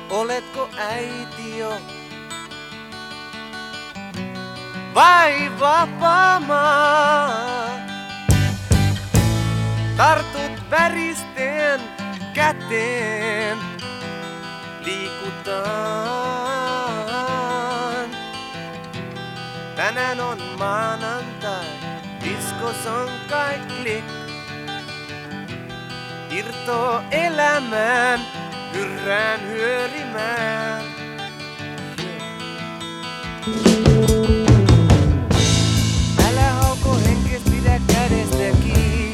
Oletko äiti jo? Vai vapaa maa? Tartut väristeen käteen, liikutaan. Tänään on maanantai, diskos on kai klik. Irtoo elämään, hyrrään hyörimään. Älä hauko henkes, pidä kädestä kiinni.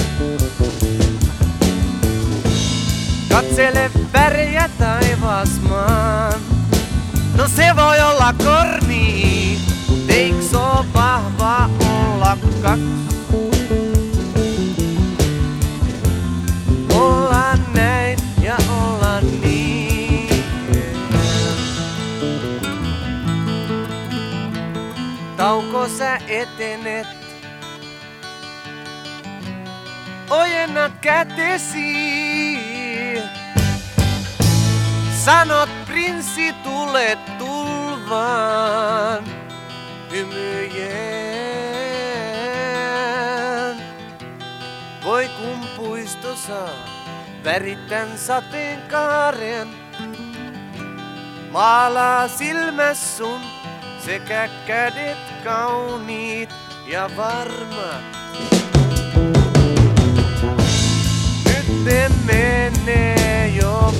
Katsele värejä taivas maan. No se voi olla korni, mut eiks oo vahva olla kaks? Ollaan näin ja ollaan niin. Tauko sä etenet, ojennat kätesi. Sanot prinssi tule tulvaan hymyjen. Voi kun puisto saa värittän sateenkaaren. Maalaa silmäs sun sekä kädet kauniit ja varmat. Nyt menee jo